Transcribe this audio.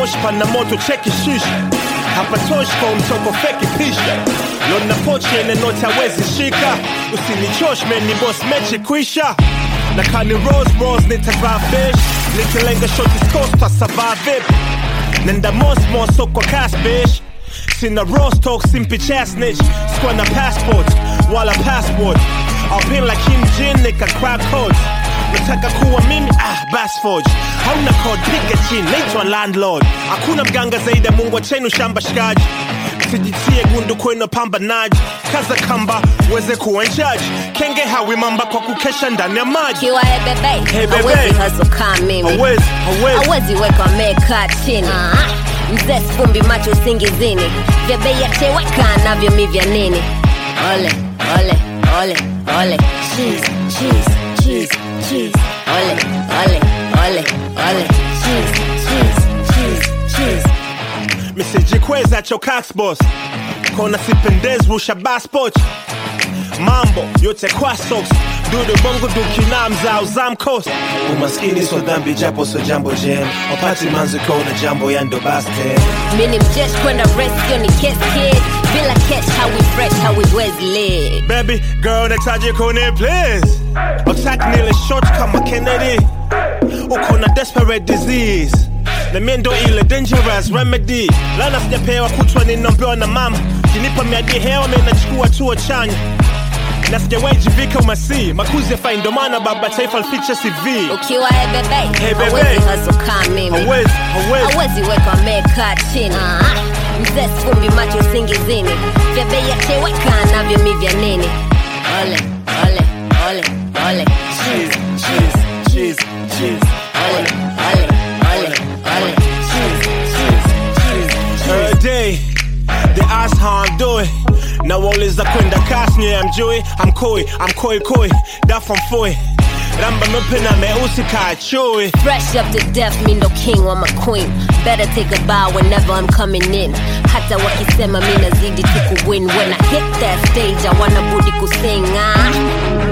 moshi pana moto cheki shisha. Hapa toshi kwa mtoko feki pisha. Lona pochi ene nota wezi shika. Usinichosh man ni boss mechi kwisha. Na kani rose nita drive fish. Nitalenga shoti scores twa survive it. Nenda most so kwa cash bitch. Sina rose talk simpi chast snitch. Squana passport wala passport. I'll pin like Kim Jin nika crack codes. Nataka kuwa mimi bass forge. Hauna code piga chini naitwa landlord. Hakuna mganga zaidi ya Mungu achenu shamba shikaji. Sijitie gundu kwenu pambanaji. Kaza kamba weze kuwa in charge. Kenge hawi mamba kwa kukesha ndani ya maji. Kiwa bebe Hawezi hustle kama mimi. Hawezi weka meka chini. Mzee fumbi macho singizini. Vya bei ya teweka navyo mi vya nini. Ole cheese Ole cheese Misijikweza cho cax boss. Kona sipendez rusha bass poch. Mambo yote kwa socks. Dudu bongo dukina mzao zamkos. Umaskini so dhambi japo so jambo jam. Wapati manzi kona jambo yando baste. Mini mjesh kwenda rescue ni kiss kid. Bila catch how we fresh how we was lit. Baby girl netaje kone please. Attack nile short kama Kennedy. Ukona desperate disease. Na miendo ile dangerous remedy. Lana sijapewa kutwa ninombewa na mama. Kinipa miadi hewa menachukua tuo chanya. Na sijawajibika umasi. Makuzi ya faindomana baba taifa alficha CV. Ukiwa bebe hawezi hustle kama mimi. Hawezi weka meka chini. Mzee fumbi macho singizini. Vya bei ya teweka navyo mi vya nini. Ole Cheese Every day, they ask how I'm doing. Now all is a kwenda kasni, I'm Joey, I'm koi, that from Foy. Ramba mepena me usika chui. Fresh up to death, me no king or my queen. Better take a bow whenever I'm coming in. Hata wakisema mi nazidi tu kuwin. When I hit that stage, I wanna budi kusinga.